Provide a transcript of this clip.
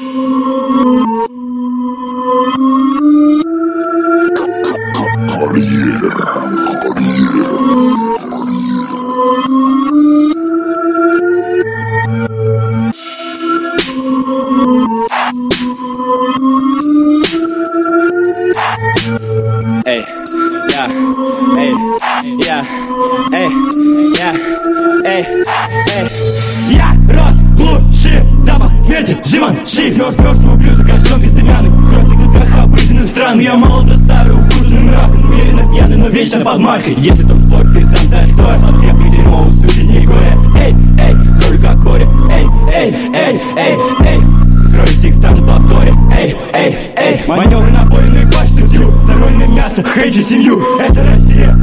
Я рос в глуши, запах смерти, Живанши. Мертвый ублюдок, ожог безымянных, в красных глазах обыденных стран. Я молодо старый, укутанным раком, уверенно пьяный, но вечно под маркой. Если тот спор, ты сам знаешь, кто я. Под крепкой дерьмо, суки, не горе. Эй, эй, только горе. Эй, эй, эй, эй, эй. Строить их стану повторе. Эй, эй, эй. Маневры на поле, ну и плачь судью. Загонное мясо, хейчу семью. Это Россия,